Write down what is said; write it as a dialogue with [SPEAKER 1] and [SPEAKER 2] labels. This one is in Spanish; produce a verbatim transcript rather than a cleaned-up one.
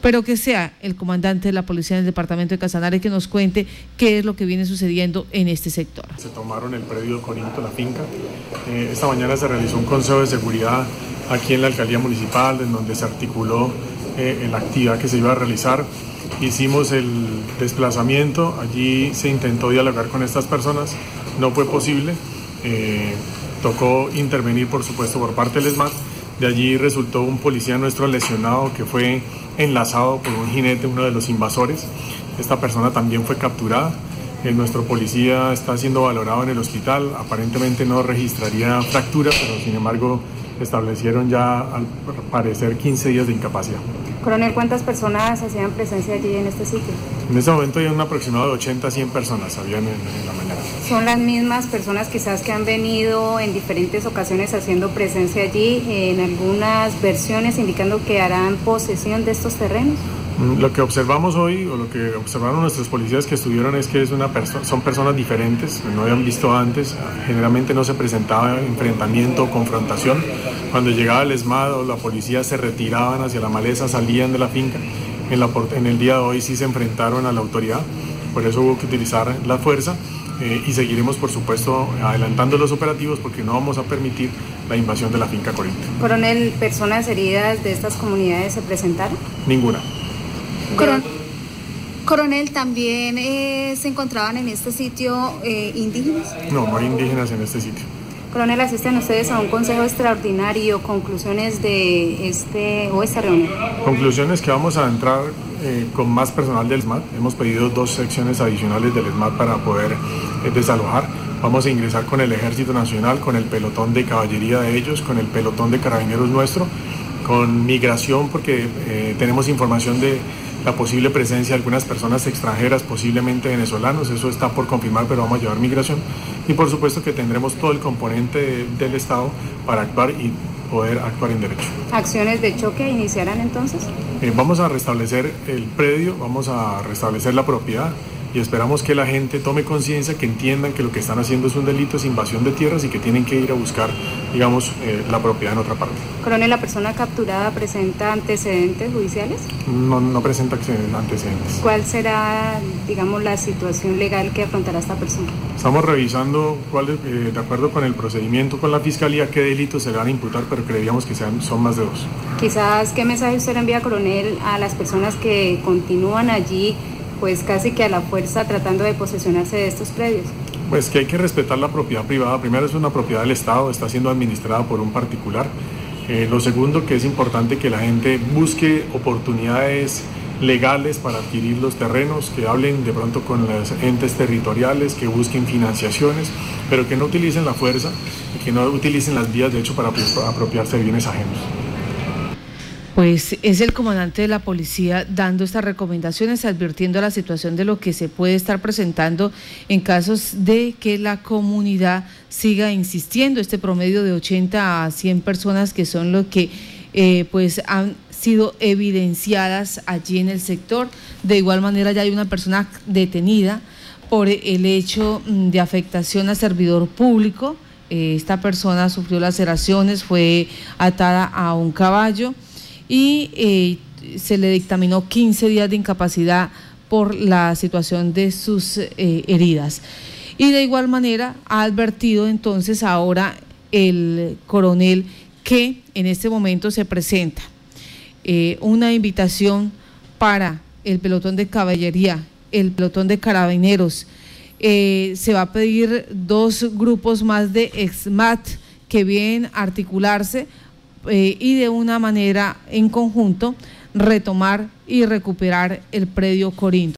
[SPEAKER 1] pero que sea el comandante de la policía del departamento de Casanare que nos cuente qué es lo que viene sucediendo en este sector.
[SPEAKER 2] Se tomaron el predio Corinto, la finca. Eh, esta mañana se realizó un consejo de seguridad aquí en la alcaldía municipal, en donde se articuló eh, la actividad que se iba a realizar. Hicimos el desplazamiento, allí se intentó dialogar con estas personas, no fue posible, eh, tocó intervenir por supuesto por parte del ESMAD. De allí resultó un policía nuestro lesionado que fue enlazado por un jinete, uno de los invasores. Esta persona también fue capturada. Eh, nuestro policía está siendo valorado en el hospital, aparentemente no registraría fractura, pero sin embargo establecieron ya al parecer quince días de incapacidad.
[SPEAKER 3] Coronel, ¿cuántas personas hacían presencia allí en este sitio? En
[SPEAKER 2] este momento hay un aproximado de ochenta a cien personas, habían en, en la mañana.
[SPEAKER 3] ¿Son las mismas personas quizás que han venido en diferentes ocasiones haciendo presencia allí, en algunas versiones indicando que harán posesión de estos terrenos?
[SPEAKER 2] Lo que observamos hoy, o lo que observaron nuestros policías que estuvieron, es que es una perso- son personas diferentes, no habían visto antes. Generalmente no se presentaba enfrentamiento o confrontación. Cuando llegaba el ESMAD o la policía se retiraban hacia la maleza, salían de la finca. En, la, en el día de hoy sí se enfrentaron a la autoridad, por eso hubo que utilizar la fuerza. Eh, y seguiremos, por supuesto, adelantando los operativos porque no vamos a permitir la invasión de la finca Corinto.
[SPEAKER 3] Coronel, ¿personas heridas de estas comunidades se presentaron?
[SPEAKER 2] Ninguna.
[SPEAKER 3] Coron Coronel, ¿también eh, se encontraban en este sitio eh, indígenas?
[SPEAKER 2] No, no hay indígenas en este sitio.
[SPEAKER 3] Coronel, asisten ustedes a un consejo extraordinario, conclusiones de este o esta reunión.
[SPEAKER 2] Conclusiones que vamos a entrar eh, con más personal del ESMAD. Hemos pedido dos secciones adicionales del ESMAD para poder eh, desalojar. Vamos a ingresar con el Ejército Nacional, con el pelotón de caballería de ellos, con el pelotón de carabineros nuestro, con migración, porque eh, tenemos información de la posible presencia de algunas personas extranjeras, posiblemente venezolanos, eso está por confirmar, pero vamos a llevar migración. Y por supuesto que tendremos todo el componente de, del Estado para actuar y poder actuar en derecho.
[SPEAKER 3] ¿Acciones de choque iniciarán entonces?
[SPEAKER 2] Eh, vamos a restablecer el predio, vamos a restablecer la propiedad y esperamos que la gente tome conciencia, que entiendan que lo que están haciendo es un delito, es invasión de tierras y que tienen que ir a buscar, digamos, eh, la propiedad en otra parte.
[SPEAKER 3] Coronel, ¿la persona capturada presenta antecedentes judiciales?
[SPEAKER 2] No, no presenta antecedentes.
[SPEAKER 3] ¿Cuál será, digamos, la situación legal que afrontará esta persona?
[SPEAKER 2] Estamos revisando cuál, eh, de acuerdo con el procedimiento con la Fiscalía, qué delitos se le van a imputar, pero creeríamos que sean, son más de dos.
[SPEAKER 3] Quizás, ¿qué mensaje usted envía, coronel, a las personas que continúan allí, pues casi que a la fuerza tratando de posesionarse de estos predios?
[SPEAKER 2] Pues que hay que respetar la propiedad privada. Primero, es una propiedad del Estado, está siendo administrada por un particular. Eh, lo segundo, que es importante que la gente busque oportunidades legales para adquirir los terrenos, que hablen de pronto con los entes territoriales, que busquen financiaciones, pero que no utilicen la fuerza, que no utilicen las vías de hecho para apropiarse de bienes ajenos.
[SPEAKER 1] Pues es el comandante de la policía dando estas recomendaciones, advirtiendo la situación de lo que se puede estar presentando en casos de que la comunidad siga insistiendo. Este promedio de ochenta a cien personas que son lo que eh, pues han sido evidenciadas allí en el sector. De igual manera ya hay una persona detenida por el hecho de afectación a servidor público. Eh, esta persona sufrió laceraciones, fue atada a un caballo y eh, se le dictaminó quince días de incapacidad por la situación de sus eh, heridas. Y de igual manera ha advertido entonces ahora el coronel que en este momento se presenta eh, una invitación para el pelotón de caballería, el pelotón de carabineros. Eh, se va a pedir dos grupos más de ESMAD que vienen a articularse Eh, y de una manera en conjunto retomar y recuperar el predio Corinto.